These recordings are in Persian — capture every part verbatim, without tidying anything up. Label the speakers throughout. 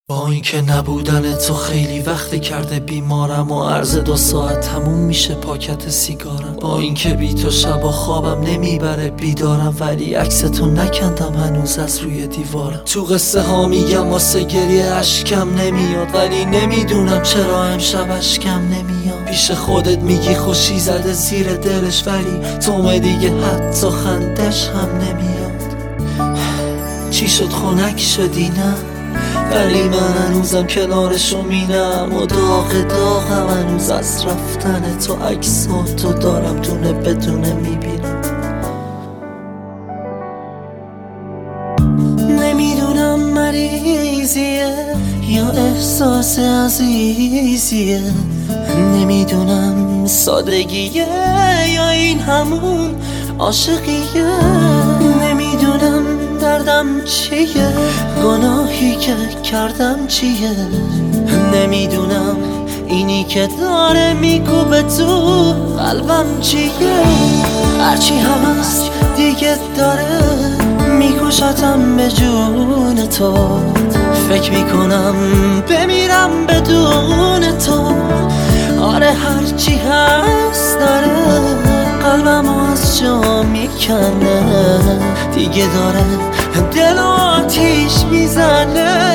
Speaker 1: با اینکه نبودن تو خیلی وقت کرده بیمارم و عرض دو ساعت تموم میشه پاکت سیگارم. با اینکه بی تو شبا خوابم نمیبره بیدارم، ولی عکس تو نکندم هنوز از روی دیوارم. تو قصه ها میگم واسه گریه اشکم نمیاد، ولی نمیدونم چرا امشب اشکم نمیاد. پیش خودت میگی خوشی زده زیر دلش، ولی تو دیگه حتی خندش هم نمیاد. چی شد خنک شدی نه؟ ولی من هنوزم کنارشو مینم و داغ داغم هنوز از رفتن تو. عکساتو دارم دونه بدونه میبینم. نمیدونم مریضیه یا احساس عزیزیه، نمیدونم سادگیه یا این همون عاشقیه، نمیدونم دردم چیه، گناهی که کردم چیه، نمیدونم اینی که داره میکوبه تو قلبم چیه. هرچی هست دیگه داره میکشتم به جون تو، فکر میکنم بمیرم بدون تو. آره هرچی هست داره قلبم از جا میکنه، دیگه داره دل آتیش میزنه.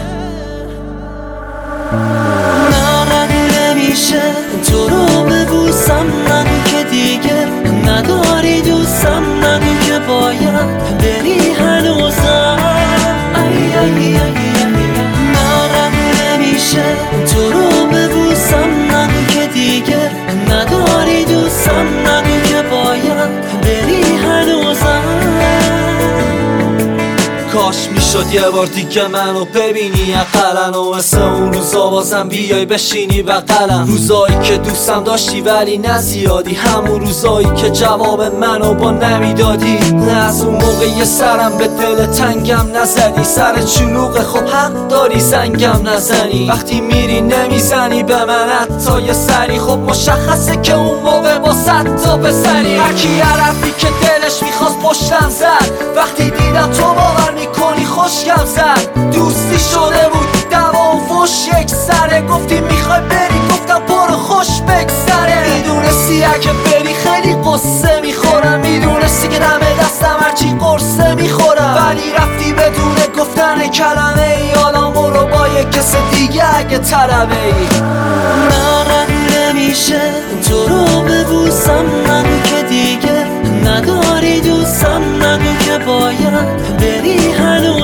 Speaker 1: نه رد نمیشه تو رو ببوسم، نگو که دیگه نداری دوستم، نگو که باید بری هنوزم. ای ای ای نه رد نمیشه تو رو ببوسم، نگو که دیگه نداری دوستم، نگو که باید بری هنوزم. کاش میشد یه بار دیگه منو ببینی اقلن، و مثل اون روزا بازم بیای بشینی بغلم. روزایی که دوستم داشتی ولی نه زیادی، همون روزایی که جواب منو با نمیدادی. نه از اون موقع یه سرم به دل تنگم نزدی، سر چلوغ خب حق داری زنگم نزنی. وقتی میری نمیزنی به من حتی یه سری، خب مشخصه که اون موقع با صد تا پسری. هرکی عرفی که دلش میخواست پشتم زد، وقتی دیدم تو باور میکنی خوشگم زد. دوستی شده بود دوا و فش یک سره، گفتی میخوای بری گفتم برو خوش بگذره. میدونستی اگه بری خیلی قصه میخورم، میدونستی که دم دستم هرچی قرصه میخورم، ولی رفتی بدون گفتن کلمه ای. حالا برو با یک کس دیگه اگه طلبه ای. نه رد نمیشه تو رو ببوسم، نگو که دیگه نداری دوستم، نگو که باید بری هنوز.